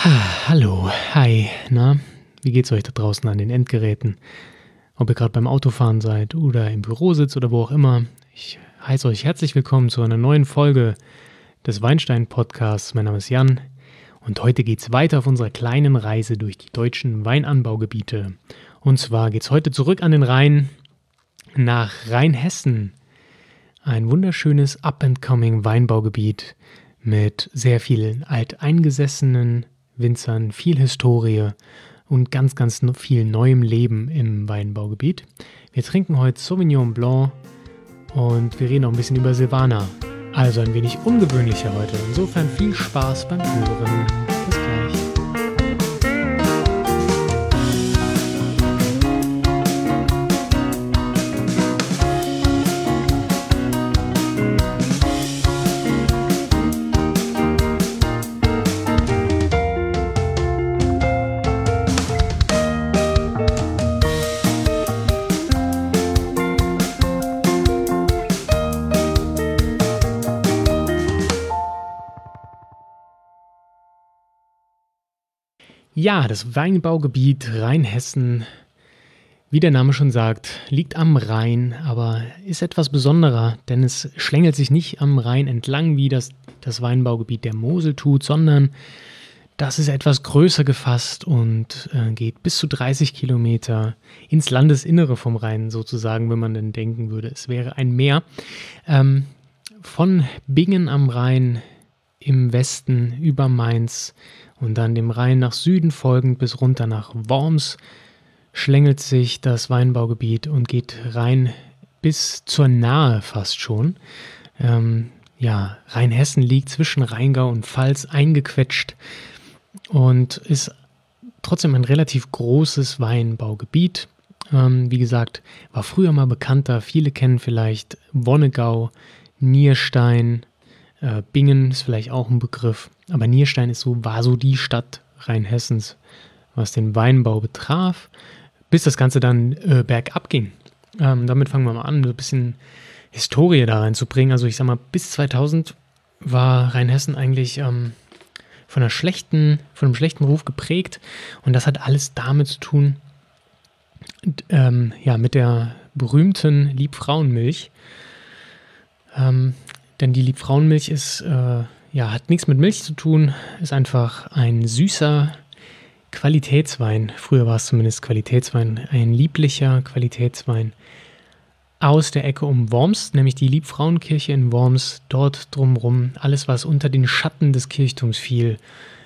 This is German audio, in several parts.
Hallo, hi, na, wie geht's euch da draußen an den Endgeräten? Ob ihr gerade beim Autofahren seid oder im Büro sitzt oder wo auch immer. Ich heiße euch herzlich willkommen zu einer neuen Folge des Weinstein-Podcasts. Mein Name ist Jan und heute geht's weiter auf unserer kleinen Reise durch die deutschen Weinanbaugebiete. Und zwar geht's heute zurück an den Rhein nach Rheinhessen. Ein wunderschönes Up-and-Coming Weinbaugebiet mit sehr vielen alteingesessenen Winzern, viel Historie und ganz viel neuem Leben im Weinbaugebiet. Wir trinken heute Sauvignon Blanc und wir reden auch ein bisschen über Silvaner. Also ein wenig ungewöhnlicher heute. Insofern viel Spaß beim Hören. Bis gleich. Ja, das Weinbaugebiet Rheinhessen, wie der Name schon sagt, liegt am Rhein, aber ist etwas besonderer, denn es schlängelt sich nicht am Rhein entlang, wie das Weinbaugebiet der Mosel tut, sondern das ist etwas größer gefasst und geht bis zu 30 Kilometer ins Landesinnere vom Rhein sozusagen, wenn man denn denken würde, es wäre ein Meer. Von Bingen am Rhein im Westen über Mainz und dann dem Rhein nach Süden folgend bis runter nach Worms schlängelt sich das Weinbaugebiet und geht rein bis zur Nahe fast schon. Rheinhessen liegt zwischen Rheingau und Pfalz eingequetscht und ist trotzdem ein relativ großes Weinbaugebiet. Wie gesagt, war früher mal bekannter. Viele kennen vielleicht Wonnegau, Nierstein, Bingen ist vielleicht auch ein Begriff, aber Nierstein war so die Stadt Rheinhessens, was den Weinbau betraf, bis das Ganze dann bergab ging. Damit fangen wir mal an, so ein bisschen Historie da reinzubringen. Also ich sag mal, bis 2000 war Rheinhessen eigentlich von einem schlechten Ruf geprägt und das hat alles damit zu tun, mit der berühmten Liebfrauenmilch. Denn die Liebfrauenmilch hat nichts mit Milch zu tun, ist einfach ein süßer Qualitätswein. Früher war es zumindest Qualitätswein, ein lieblicher Qualitätswein aus der Ecke um Worms, nämlich die Liebfrauenkirche in Worms, dort drumherum, alles was unter den Schatten des Kirchturms fiel,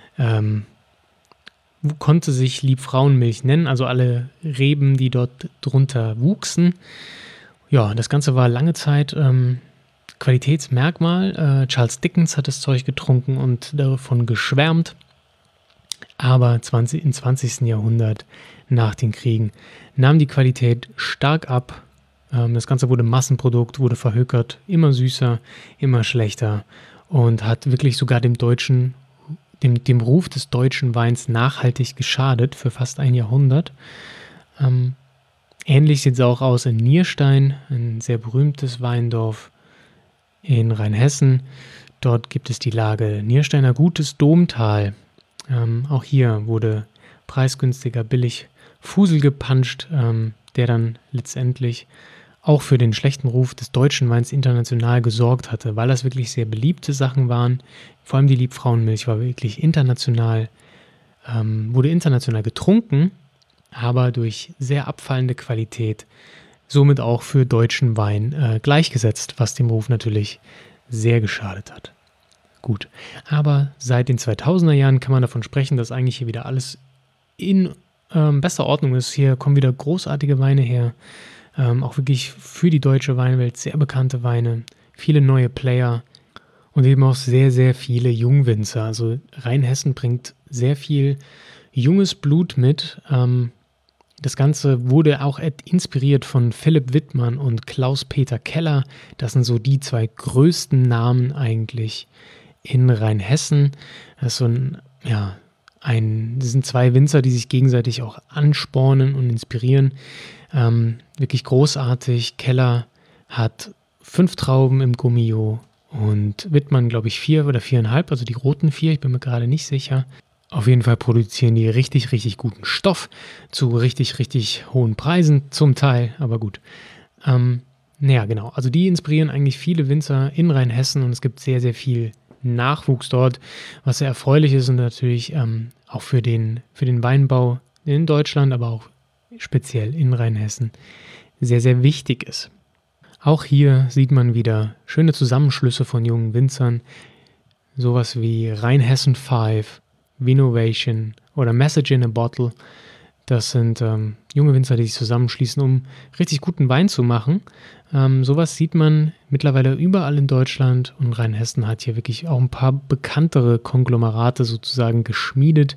konnte sich Liebfrauenmilch nennen, also alle Reben, die dort drunter wuchsen. Ja, das Ganze war lange Zeit Qualitätsmerkmal. Charles Dickens hat das Zeug getrunken und davon geschwärmt. Aber im 20. Jahrhundert, nach den Kriegen, nahm die Qualität stark ab. Das Ganze wurde Massenprodukt, wurde verhökert, immer süßer, immer schlechter und hat wirklich sogar dem Ruf des deutschen Weins nachhaltig geschadet für fast ein Jahrhundert. Ähnlich sieht es auch aus in Nierstein, ein sehr berühmtes Weindorf in Rheinhessen. Dort gibt es die Lage Niersteiner Gutes Domtal. Auch hier wurde preisgünstiger, billig Fusel gepanscht, der dann letztendlich auch für den schlechten Ruf des deutschen Weins international gesorgt hatte, weil das wirklich sehr beliebte Sachen waren. Vor allem die Liebfrauenmilch war wirklich wurde international getrunken, aber durch sehr abfallende Qualität somit auch für deutschen Wein gleichgesetzt, was dem Ruf natürlich sehr geschadet hat. Gut, aber seit den 2000er Jahren kann man davon sprechen, dass eigentlich hier wieder alles in bester Ordnung ist. Hier kommen wieder großartige Weine her, auch wirklich für die deutsche Weinwelt sehr bekannte Weine, viele neue Player und eben auch sehr, sehr viele Jungwinzer. Also Rheinhessen bringt sehr viel junges Blut mit. Das Ganze wurde auch inspiriert von Philipp Wittmann und Klaus-Peter Keller. Das sind so die zwei größten Namen eigentlich in Rheinhessen. Das sind zwei Winzer, die sich gegenseitig auch anspornen und inspirieren. Wirklich großartig. Keller hat 5 Trauben im Gummio und Wittmann, glaube ich, 4 oder 4,5, also die roten 4, ich bin mir gerade nicht sicher. Auf jeden Fall produzieren die richtig, richtig guten Stoff zu richtig, richtig hohen Preisen zum Teil, aber gut. Naja, genau. Also die inspirieren eigentlich viele Winzer in Rheinhessen und es gibt sehr, sehr viel Nachwuchs dort, was sehr erfreulich ist und natürlich auch für den Weinbau in Deutschland, aber auch speziell in Rheinhessen sehr, sehr wichtig ist. Auch hier sieht man wieder schöne Zusammenschlüsse von jungen Winzern, sowas wie Rheinhessen 5, Vinovation oder Message in a Bottle. Das sind junge Winzer, die sich zusammenschließen, um richtig guten Wein zu machen. Sowas sieht man mittlerweile überall in Deutschland und Rheinhessen hat hier wirklich auch ein paar bekanntere Konglomerate sozusagen geschmiedet.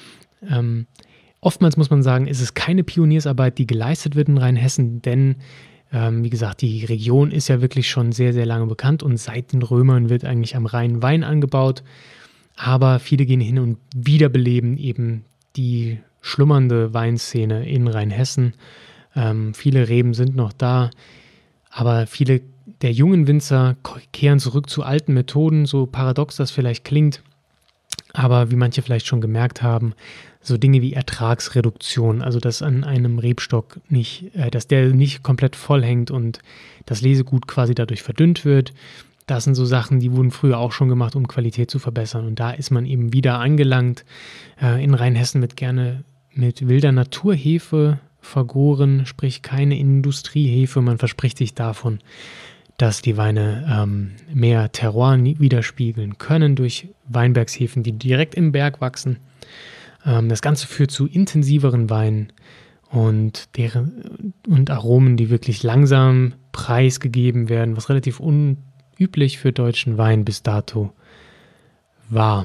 Oftmals muss man sagen, ist es keine Pioniersarbeit, die geleistet wird in Rheinhessen, denn wie gesagt, die Region ist ja wirklich schon sehr, sehr lange bekannt und seit den Römern wird eigentlich am Rhein Wein angebaut. Aber viele gehen hin und wiederbeleben eben die schlummernde Weinszene in Rheinhessen. Viele Reben sind noch da, aber viele der jungen Winzer kehren zurück zu alten Methoden, so paradox das vielleicht klingt. Aber wie manche vielleicht schon gemerkt haben, so Dinge wie Ertragsreduktion, also dass an einem Rebstock dass der nicht komplett voll hängt und das Lesegut quasi dadurch verdünnt wird. Das sind so Sachen, die wurden früher auch schon gemacht, um Qualität zu verbessern. Und da ist man eben wieder angelangt. In Rheinhessen wird gerne mit wilder Naturhefe vergoren, sprich keine Industriehefe. Man verspricht sich davon, dass die Weine mehr Terroir widerspiegeln können durch Weinbergshefen, die direkt im Berg wachsen. Das Ganze führt zu intensiveren Weinen und Aromen, die wirklich langsam preisgegeben werden, was relativ unüblich für deutschen Wein bis dato war.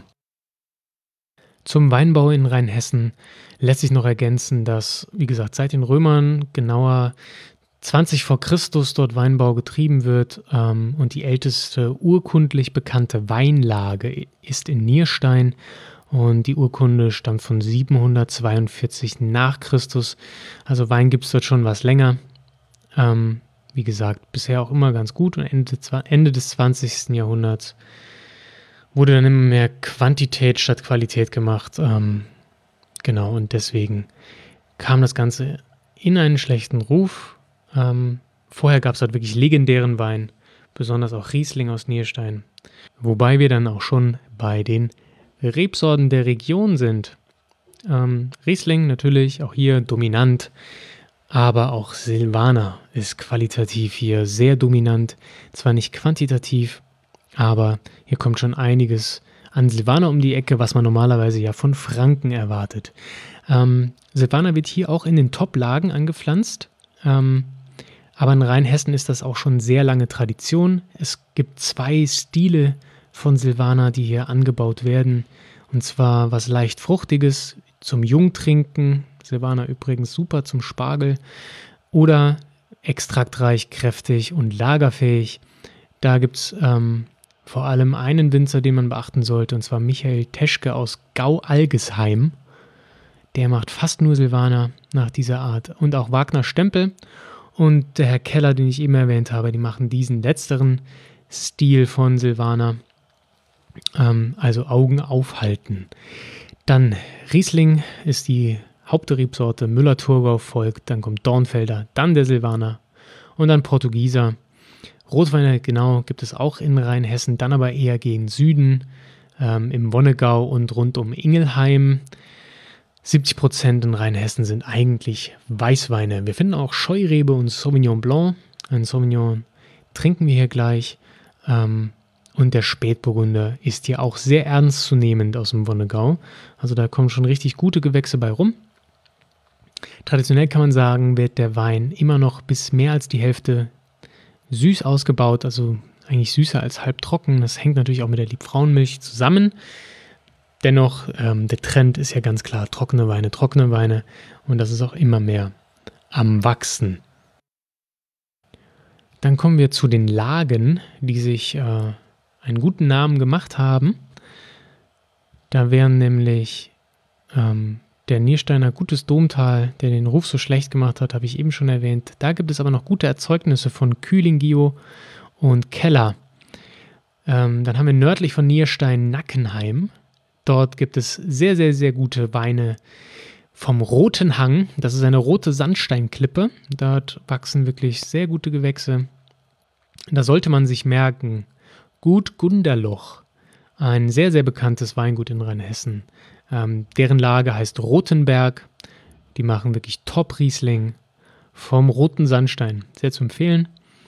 Zum Weinbau in Rheinhessen lässt sich noch ergänzen, dass, wie gesagt, seit den Römern genauer 20 vor Christus dort Weinbau getrieben wird und die älteste urkundlich bekannte Weinlage ist in Nierstein und die Urkunde stammt von 742 nach Christus. Also Wein gibt es dort schon was länger. Wie gesagt, bisher auch immer ganz gut und Ende des 20. Jahrhunderts wurde dann immer mehr Quantität statt Qualität gemacht. Genau, und deswegen kam das Ganze in einen schlechten Ruf. Vorher gab es halt wirklich legendären Wein, besonders auch Riesling aus Nierstein. Wobei wir dann auch schon bei den Rebsorten der Region sind. Riesling natürlich auch hier dominant, aber auch Silvaner ist qualitativ hier sehr dominant. Zwar nicht quantitativ, aber hier kommt schon einiges an Silvaner um die Ecke, was man normalerweise ja von Franken erwartet. Silvaner wird hier auch in den Top-Lagen angepflanzt. Aber in Rheinhessen ist das auch schon sehr lange Tradition. Es gibt 2 Stile von Silvaner, die hier angebaut werden. Und zwar was leicht Fruchtiges zum Jungtrinken. Silvaner übrigens super zum Spargel. Oder extraktreich, kräftig und lagerfähig. Da gibt es vor allem einen Winzer, den man beachten sollte. Und zwar Michael Teschke aus Gau-Algesheim. Der macht fast nur Silvaner nach dieser Art. Und auch Wagner Stempel und der Herr Keller, den ich eben erwähnt habe, die machen diesen letzteren Stil von Silvaner. Also Augen aufhalten. Dann Riesling ist die Hauptrebsorte, Müller-Thurgau folgt, dann kommt Dornfelder, dann der Silvaner und dann Portugieser. Rotweine, genau, gibt es auch in Rheinhessen, dann aber eher gegen Süden, im Wonnegau und rund um Ingelheim. 70% in Rheinhessen sind eigentlich Weißweine. Wir finden auch Scheurebe und Sauvignon Blanc. Ein Sauvignon trinken wir hier gleich. Und der Spätburgunder ist hier auch sehr ernstzunehmend aus dem Wonnegau. Also da kommen schon richtig gute Gewächse bei rum. Traditionell kann man sagen, wird der Wein immer noch bis mehr als die Hälfte süß ausgebaut. Also eigentlich süßer als halbtrocken. Das hängt natürlich auch mit der Liebfrauenmilch zusammen. Dennoch, der Trend ist ja ganz klar trockene Weine und das ist auch immer mehr am Wachsen. Dann kommen wir zu den Lagen, die sich einen guten Namen gemacht haben. Da wären nämlich der Niersteiner Gutes Domtal, der den Ruf so schlecht gemacht hat, habe ich eben schon erwähnt. Da gibt es aber noch gute Erzeugnisse von Kühlingio und Keller. Dann haben wir nördlich von Nierstein Nackenheim. Dort gibt es sehr, sehr, sehr gute Weine vom Roten Hang. Das ist eine rote Sandsteinklippe. Dort wachsen wirklich sehr gute Gewächse. Da sollte man sich merken, Gut Gunderloch, ein sehr, sehr bekanntes Weingut in Rheinhessen. Deren Lage heißt Rothenberg. Die machen wirklich Top-Riesling vom roten Sandstein. Sehr zu empfehlen.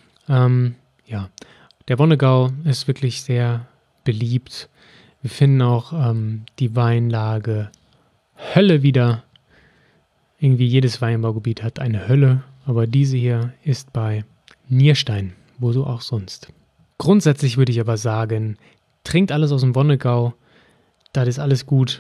Ja, der Wonnegau ist wirklich sehr beliebt. Wir finden auch die Weinlage Hölle wieder. Irgendwie jedes Weinbaugebiet hat eine Hölle, aber diese hier ist bei Nierstein, wo so auch sonst. Grundsätzlich würde ich aber sagen, trinkt alles aus dem Wonnegau, das ist alles gut.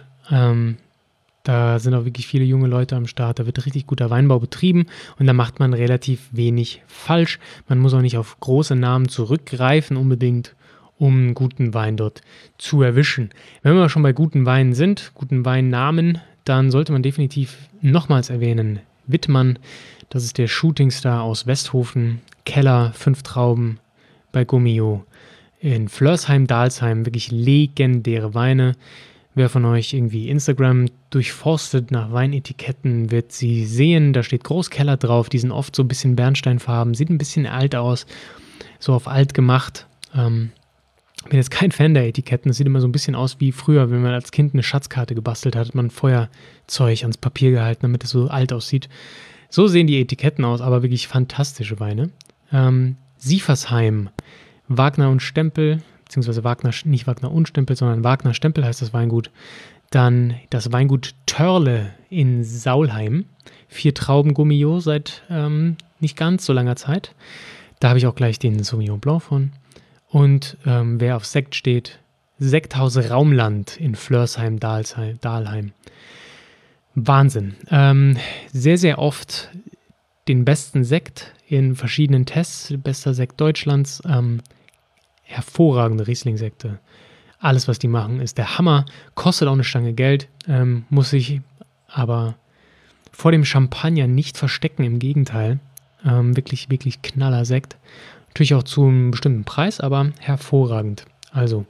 Da sind auch wirklich viele junge Leute am Start, da wird richtig guter Weinbau betrieben und da macht man relativ wenig falsch. Man muss auch nicht auf große Namen zurückgreifen unbedingt, um einen guten Wein dort zu erwischen. Wenn wir schon bei guten Weinen sind, guten Weinnamen, dann sollte man definitiv nochmals erwähnen, Wittmann, das ist der Shootingstar aus Westhofen, Keller, 5 Trauben bei Gummio, in Flörsheim-Dalsheim, wirklich legendäre Weine. Wer von euch irgendwie Instagram durchforstet nach Weinetiketten, wird sie sehen, da steht Großkeller drauf, die sind oft so ein bisschen bernsteinfarben, sieht ein bisschen alt aus, so auf alt gemacht. Bin jetzt kein Fan der Etiketten, es sieht immer so ein bisschen aus wie früher, wenn man als Kind eine Schatzkarte gebastelt hat, hat man Feuerzeug ans Papier gehalten, damit es so alt aussieht. So sehen die Etiketten aus, aber wirklich fantastische Weine. Siefersheim, Wagner und Stempel, beziehungsweise Wagner, nicht Wagner und Stempel, sondern Wagner Stempel heißt das Weingut. Dann das Weingut Törle in Saulheim. 4 Trauben Gummio seit nicht ganz so langer Zeit. Da habe ich auch gleich den Sauvignon Blanc von. Und wer auf Sekt steht, Sekthaus Raumland in Flörsheim-Dahlheim. Wahnsinn. Sehr, sehr oft den besten Sekt in verschiedenen Tests, bester Sekt Deutschlands, hervorragende Riesling-Sekte. Alles, was die machen, ist der Hammer. Kostet auch eine Stange Geld, muss sich aber vor dem Champagner nicht verstecken, im Gegenteil. Wirklich, wirklich knaller Sekt. Natürlich auch zu einem bestimmten Preis, aber hervorragend. Also,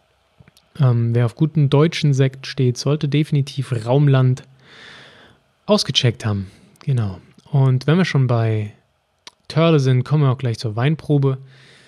wer auf guten deutschen Sekt steht, sollte definitiv Raumland ausgecheckt haben. Genau. Und wenn wir schon bei Törle sind, kommen wir auch gleich zur Weinprobe.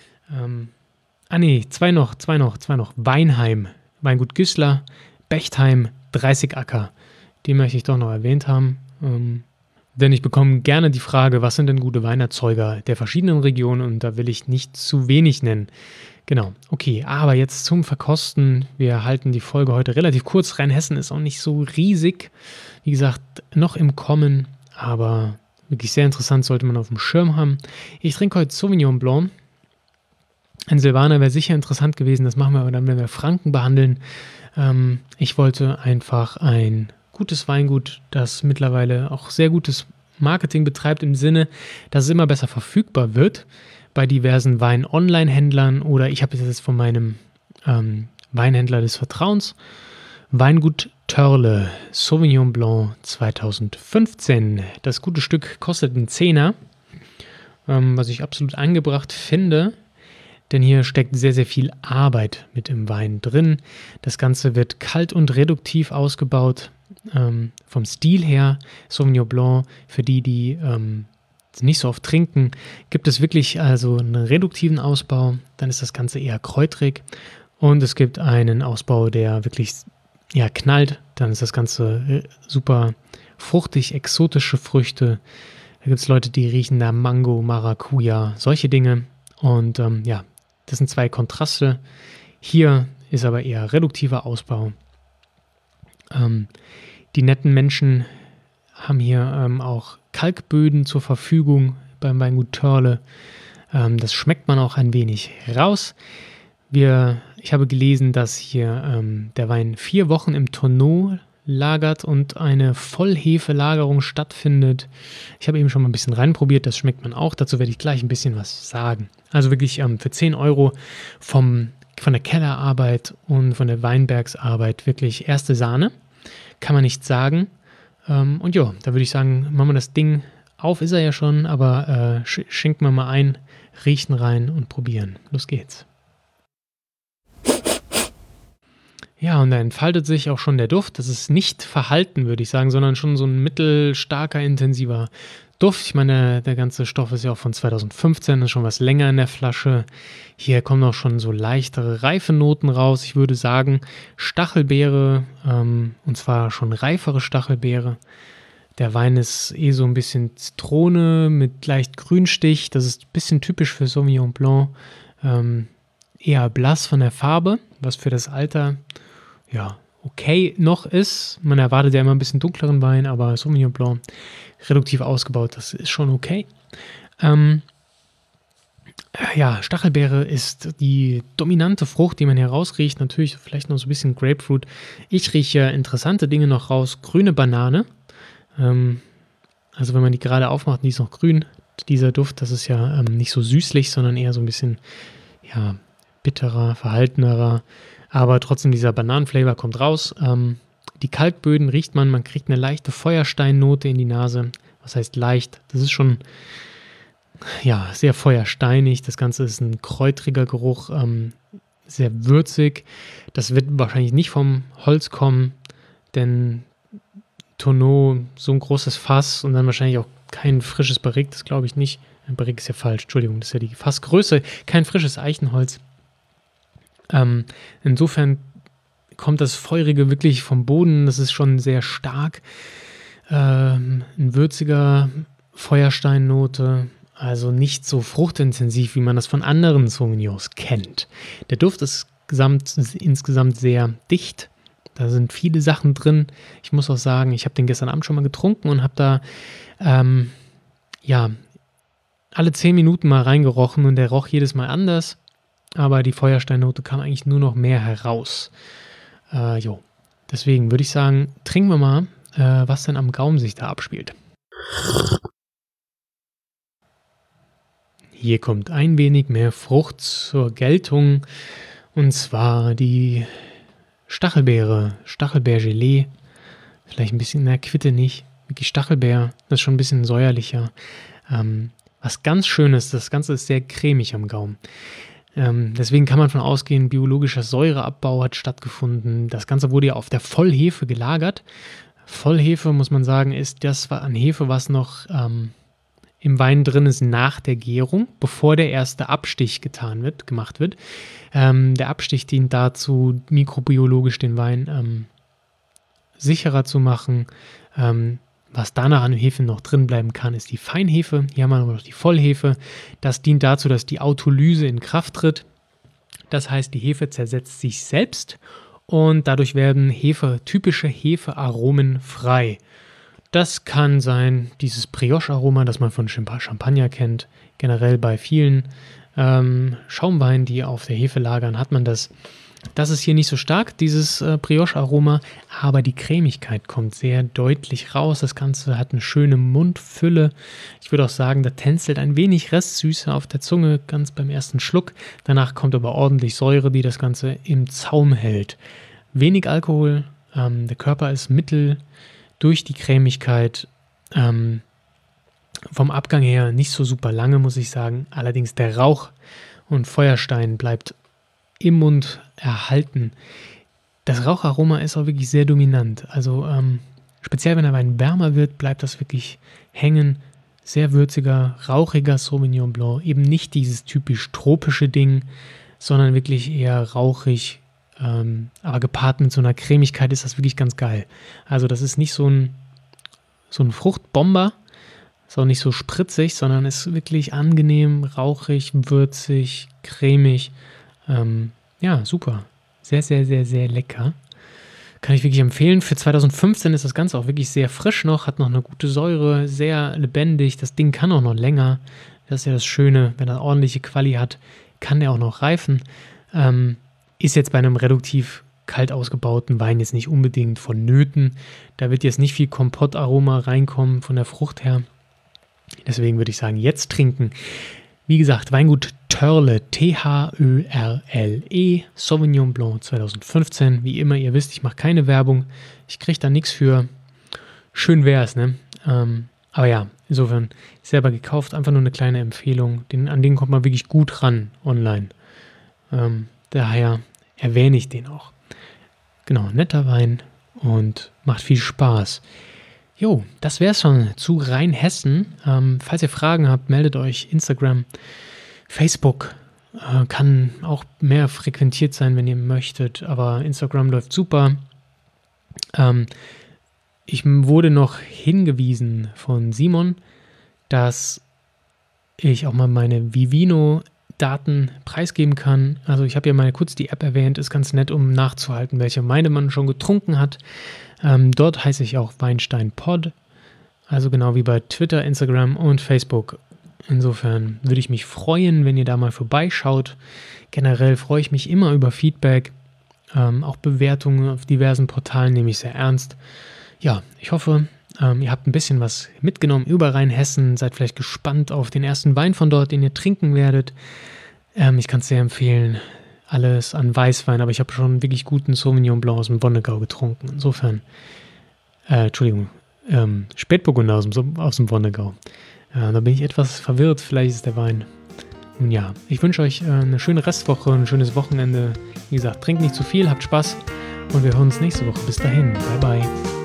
Zwei noch. Weinheim, Weingut Güßler, Bechtheim, 30 Acker. Die möchte ich doch noch erwähnt haben. Denn ich bekomme gerne die Frage, was sind denn gute Weinerzeuger der verschiedenen Regionen? Und da will ich nicht zu wenig nennen. Genau, okay, aber jetzt zum Verkosten. Wir halten die Folge heute relativ kurz. Rheinhessen ist auch nicht so riesig. Wie gesagt, noch im Kommen, aber wirklich sehr interessant, sollte man auf dem Schirm haben. Ich trinke heute Sauvignon Blanc. Ein Silvaner wäre sicher interessant gewesen, das machen wir aber dann, wenn wir Franken behandeln. Ich wollte einfach ein gutes Weingut, das mittlerweile auch sehr gutes Marketing betreibt, im Sinne, dass es immer besser verfügbar wird bei diversen Wein-Online-Händlern oder ich habe es jetzt von meinem Weinhändler des Vertrauens. Weingut Törle, Sauvignon Blanc 2015. Das gute Stück kostet einen Zehner, was ich absolut angebracht finde, denn hier steckt sehr, sehr viel Arbeit mit im Wein drin. Das Ganze wird kalt und reduktiv ausgebaut. Vom Stil her, Sauvignon Blanc, für die nicht so oft trinken, gibt es wirklich also einen reduktiven Ausbau. Dann ist das Ganze eher kräutrig und es gibt einen Ausbau, der wirklich knallt. Dann ist das Ganze super fruchtig, exotische Früchte. Da gibt es Leute, die riechen nach Mango, Maracuja, solche Dinge. Und das sind 2 Kontraste. Hier ist aber eher reduktiver Ausbau. Die netten Menschen haben hier auch Kalkböden zur Verfügung beim Weingut Törle. Das schmeckt man auch ein wenig raus. Ich habe gelesen, dass hier der Wein 4 Wochen im Tonneau lagert und eine Vollhefe-Lagerung stattfindet. Ich habe eben schon mal ein bisschen reinprobiert, das schmeckt man auch. Dazu werde ich gleich ein bisschen was sagen. Also wirklich für 10 Euro von der Kellerarbeit und von der Weinbergsarbeit wirklich erste Sahne. Kann man nicht sagen. Und ja, da würde ich sagen, machen wir das Ding auf, ist er ja schon, aber schenken wir mal ein, riechen rein und probieren. Los geht's. Ja, und da entfaltet sich auch schon der Duft. Das ist nicht verhalten, würde ich sagen, sondern schon so ein mittelstarker, intensiver Duft. Ich meine, der ganze Stoff ist ja auch von 2015, ist schon was länger in der Flasche. Hier kommen auch schon so leichtere Reifenoten raus. Ich würde sagen Stachelbeere, und zwar schon reifere Stachelbeere. Der Wein ist so ein bisschen Zitrone mit leicht Grünstich. Das ist ein bisschen typisch für Sauvignon Blanc. Ähm, Eher blass von der Farbe, was für das Alter ja okay noch ist. Man erwartet ja immer ein bisschen dunkleren Wein, aber Sauvignon Blanc reduktiv ausgebaut, das ist schon okay. Ähm, ja, Stachelbeere ist die dominante Frucht, die man hier rausriecht. Natürlich vielleicht noch so ein bisschen Grapefruit. Ich rieche interessante Dinge noch raus. Grüne Banane. Also wenn man die gerade aufmacht, die ist noch grün. Dieser Duft, das ist ja nicht so süßlich, sondern eher so ein bisschen ja, bitterer, verhaltenerer. Aber trotzdem dieser Bananenflavor kommt raus. Die Kalkböden riecht man kriegt eine leichte Feuersteinnote in die Nase. Was heißt leicht? Das ist schon ja, sehr feuersteinig. Das Ganze ist ein kräutriger Geruch, sehr würzig. Das wird wahrscheinlich nicht vom Holz kommen, denn Tonneau, so ein großes Fass und dann wahrscheinlich auch kein frisches Barrique, das glaube ich nicht. Ein Barrique ist ja falsch, Entschuldigung, das ist ja die Fassgröße, kein frisches Eichenholz. Insofern kommt das Feurige wirklich vom Boden, das ist schon sehr stark. Ein würziger Feuersteinnote, also nicht so fruchtintensiv, wie man das von anderen Sauvignons kennt. Der Duft ist insgesamt sehr dicht. Da sind viele Sachen drin. Ich muss auch sagen, ich habe den gestern Abend schon mal getrunken und habe da ja alle 10 Minuten mal reingerochen und der roch jedes Mal anders. Aber die Feuersteinnote kam eigentlich nur noch mehr heraus. Deswegen würde ich sagen, trinken wir mal, was denn am Gaumen sich da abspielt. Hier kommt ein wenig mehr Frucht zur Geltung. Und zwar die Stachelbeergelee. Vielleicht ein bisschen, Quitte nicht. Wirklich Stachelbeer, das ist schon ein bisschen säuerlicher. Was ganz schön ist, das Ganze ist sehr cremig am Gaumen. Deswegen kann man davon ausgehen, biologischer Säureabbau hat stattgefunden. Das Ganze wurde ja auf der Vollhefe gelagert. Vollhefe, muss man sagen, ist das an Hefe, was noch im Wein drin ist nach der Gärung, bevor der erste Abstich gemacht wird. Der Abstich dient dazu, mikrobiologisch den Wein sicherer zu machen. Was danach an Hefe noch drin bleiben kann, ist die Feinhefe. Hier haben wir noch die Vollhefe. Das dient dazu, dass die Autolyse in Kraft tritt. Das heißt, die Hefe zersetzt sich selbst und dadurch werden typische Hefearomen frei. Das kann sein, dieses Brioche-Aroma, das man von Champagner kennt. Generell bei vielen Schaumweinen, die auf der Hefe lagern, hat man das. Das ist hier nicht so stark, dieses Brioche-Aroma, aber die Cremigkeit kommt sehr deutlich raus. Das Ganze hat eine schöne Mundfülle. Ich würde auch sagen, da tänzelt ein wenig Restsüße auf der Zunge, ganz beim ersten Schluck. Danach kommt aber ordentlich Säure, die das Ganze im Zaum hält. Wenig Alkohol, der Körper ist mittel durch die Cremigkeit. Vom Abgang her nicht so super lange, muss ich sagen. Allerdings der Rauch und Feuerstein bleibt im Mund erhalten. Das Raucharoma ist auch wirklich sehr dominant. Also speziell wenn der Wein wärmer wird, bleibt das wirklich hängen. Sehr würziger, rauchiger Sauvignon Blanc. Eben nicht dieses typisch tropische Ding, sondern wirklich eher rauchig. Aber gepaart mit so einer Cremigkeit ist das wirklich ganz geil. Also das ist nicht so ein Fruchtbomber. Ist auch nicht so spritzig, sondern ist wirklich angenehm, rauchig, würzig, cremig. Ja, super. Sehr, sehr, sehr, sehr lecker. Kann ich wirklich empfehlen. Für 2015 ist das Ganze auch wirklich sehr frisch noch, hat noch eine gute Säure, sehr lebendig. Das Ding kann auch noch länger. Das ist ja das Schöne, wenn er ordentliche Quali hat, kann der auch noch reifen. Ist jetzt bei einem reduktiv kalt ausgebauten Wein jetzt nicht unbedingt vonnöten. Da wird jetzt nicht viel Kompottaroma reinkommen von der Frucht her. Deswegen würde ich sagen, jetzt trinken. Wie gesagt, Weingut Thörle, Thörle, Sauvignon Blanc 2015. Wie immer, ihr wisst, ich mache keine Werbung. Ich kriege da nichts für. Schön wäre es, ne? Aber ja, insofern selber gekauft. Einfach nur eine kleine Empfehlung. An den kommt man wirklich gut ran online. Daher erwähne ich den auch. Genau, netter Wein und macht viel Spaß. Jo, das wär's schon zu Rheinhessen. Falls ihr Fragen habt, meldet euch. Instagram, Facebook kann auch mehr frequentiert sein, wenn ihr möchtet, aber Instagram läuft super. Ich wurde noch hingewiesen von Simon, dass ich auch mal meine Vivino-Daten preisgeben kann. Also ich habe ja mal kurz die App erwähnt, ist ganz nett, um nachzuhalten, welche Weine man schon getrunken hat. Dort heiße ich auch WeinsteinPod, also genau wie bei Twitter, Instagram und Facebook. Insofern würde ich mich freuen, wenn ihr da mal vorbeischaut. Generell freue ich mich immer über Feedback, auch Bewertungen auf diversen Portalen nehme ich sehr ernst. Ja, ich hoffe, ihr habt ein bisschen was mitgenommen über Rheinhessen, seid vielleicht gespannt auf den ersten Wein von dort, den ihr trinken werdet. Ich kann es sehr empfehlen, alles an Weißwein, aber ich habe schon wirklich guten Sauvignon Blanc aus dem Wonnegau getrunken. Insofern, Spätburgunder aus dem Wonnegau. Da bin ich etwas verwirrt, vielleicht ist der Wein. Nun ja, ich wünsche euch eine schöne Restwoche, ein schönes Wochenende. Wie gesagt, trinkt nicht zu viel, habt Spaß und wir hören uns nächste Woche. Bis dahin, bye bye.